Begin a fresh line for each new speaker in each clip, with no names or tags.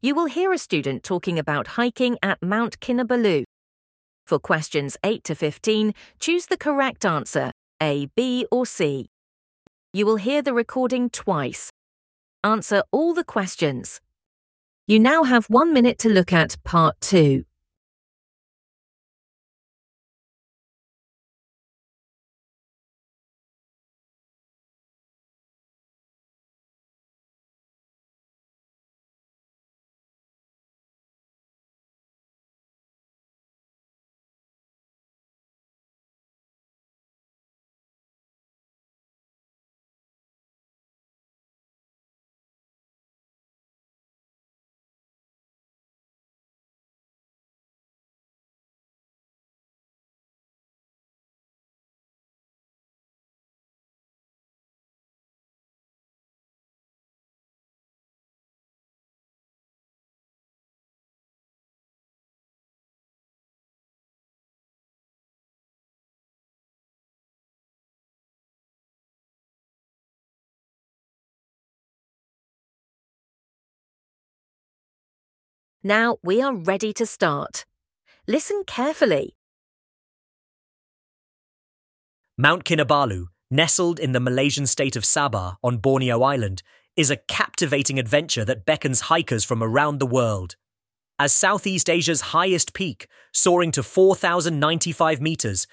You will hear a student talking about hiking at Mount Kinabalu. For questions 8 to 15, choose the correct answer, A, B, or C. You will hear the recording twice. Answer all the questions. You now have 1 minute to look at Part 2. Now we are ready to start. Listen carefully.
Mount Kinabalu, nestled in the Malaysian state of Sabah on Borneo Island, is a captivating adventure that beckons hikers from around the world. As Southeast Asia's highest peak, soaring to 4,095 meters,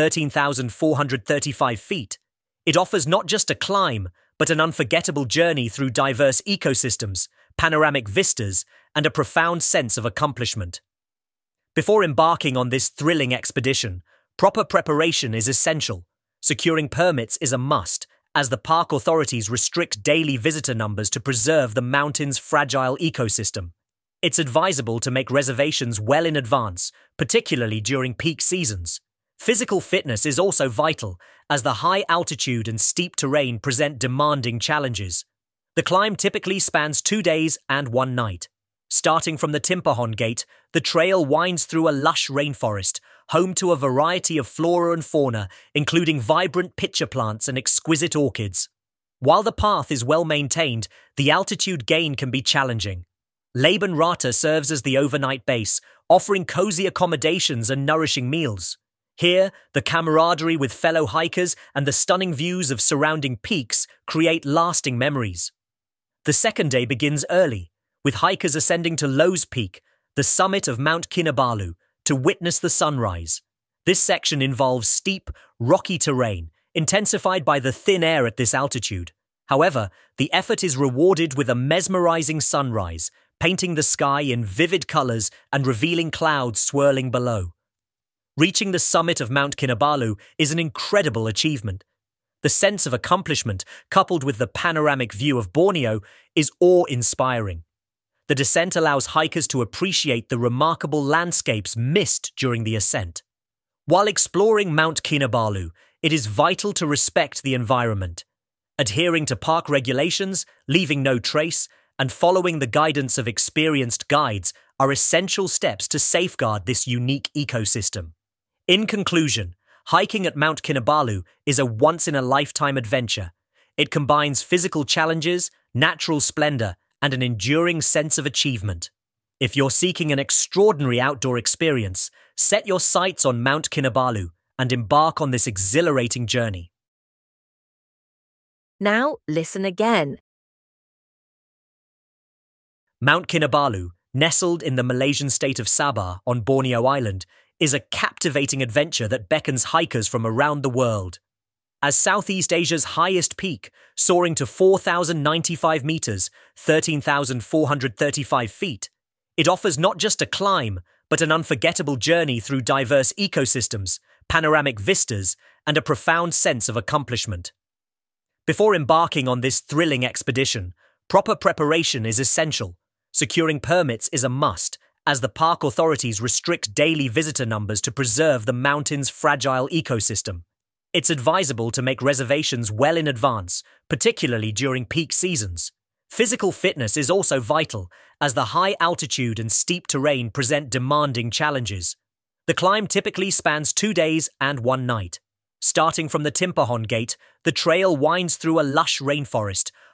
13,435 feet, it offers not just a climb, but an unforgettable journey through diverse ecosystems, panoramic vistas, and a profound sense of accomplishment. Before embarking on this thrilling expedition, proper preparation is essential. Securing permits is a must, as the park authorities restrict daily visitor numbers to preserve the mountain's fragile ecosystem. It's advisable to make reservations well in advance, particularly during peak seasons. Physical fitness is also vital, as the high altitude and steep terrain present demanding challenges. The climb typically spans 2 days and 1 night. Starting from the Timpahon Gate, the trail winds through a lush rainforest, home to a variety of flora and fauna, including vibrant pitcher plants and exquisite orchids. While the path is well maintained, the altitude gain can be challenging. Laban Rata serves as the overnight base, offering cozy accommodations and nourishing meals. Here, the camaraderie with fellow hikers and the stunning views of surrounding peaks create lasting memories. The second day begins early, with hikers ascending to Lowe's Peak, the summit of Mount Kinabalu, to witness the sunrise. This section involves steep, rocky terrain, intensified by the thin air at this altitude. However, the effort is rewarded with a mesmerizing sunrise, painting the sky in vivid colors and revealing clouds swirling below. Reaching the summit of Mount Kinabalu is an incredible achievement. The sense of accomplishment, coupled with the panoramic view of Borneo, is awe-inspiring. The descent allows hikers to appreciate the remarkable landscapes missed during the ascent. While exploring Mount Kinabalu, it is vital to respect the environment. Adhering to park regulations, leaving no trace, and following the guidance of experienced guides are essential steps to safeguard this unique ecosystem. In conclusion, hiking at Mount Kinabalu is a once-in-a-lifetime adventure. It combines physical challenges, natural splendor, and an enduring sense of achievement. If you're seeking an extraordinary outdoor experience, set your sights on Mount Kinabalu and embark on this exhilarating journey.
Now listen again.
Mount Kinabalu, nestled in the Malaysian state of Sabah on Borneo Island, is a captivating adventure that beckons hikers from around the world. As Southeast Asia's highest peak, soaring to 4,095 meters, 13,435 feet, it offers not just a climb, but an unforgettable journey through diverse ecosystems, panoramic vistas, and a profound sense of accomplishment. Before embarking on this thrilling expedition, proper preparation is essential. Securing permits is a must, as the park authorities restrict daily visitor numbers to preserve the mountain's fragile ecosystem. It's advisable to make reservations well in advance, particularly during peak seasons. Physical fitness is also vital, as the high altitude and steep terrain present demanding challenges. The climb typically spans 2 days and 1 night. Starting from the Timpahon Gate, the trail winds through a lush rainforest,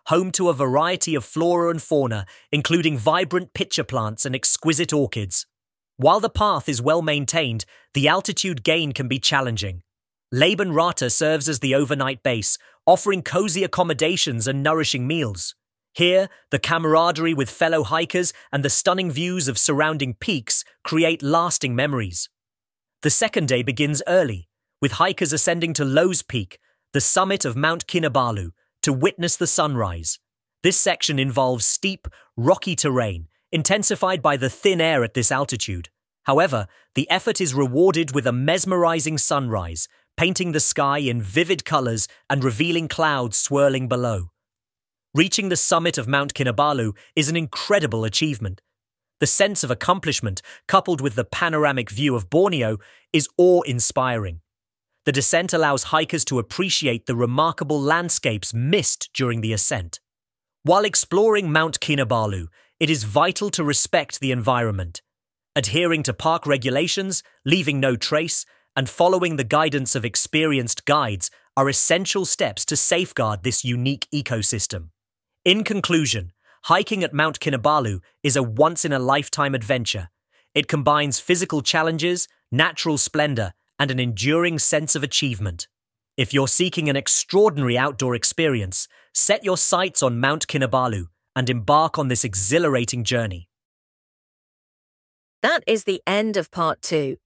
home to a variety of flora and fauna, including vibrant pitcher plants and exquisite orchids. While the path is well maintained, the altitude gain can be challenging. Laban Rata serves as the overnight base, offering cozy accommodations and nourishing meals. Here, the camaraderie with fellow hikers and the stunning views of surrounding peaks create lasting memories. The second day begins early, with hikers ascending to Lowe's Peak, the summit of Mount Kinabalu, to witness the sunrise. This section involves steep, rocky terrain, intensified by the thin air at this altitude. However, the effort is rewarded with a mesmerizing sunrise, painting the sky in vivid colors and revealing clouds swirling below. Reaching the summit of Mount Kinabalu is an incredible achievement. The sense of accomplishment, coupled with the panoramic view of Borneo, is awe-inspiring. The descent allows hikers to appreciate the remarkable landscapes missed during the ascent. While exploring Mount Kinabalu, it is vital to respect the environment. Adhering to park regulations, leaving no trace, and following the guidance of experienced guides are essential steps to safeguard this unique ecosystem. In conclusion, hiking at Mount Kinabalu is a once-in-a-lifetime adventure. It combines physical challenges, natural splendor, and an enduring sense of achievement. If you're seeking an extraordinary outdoor experience, set your sights on Mount Kinabalu and embark on this exhilarating journey.
That is the end of part 2.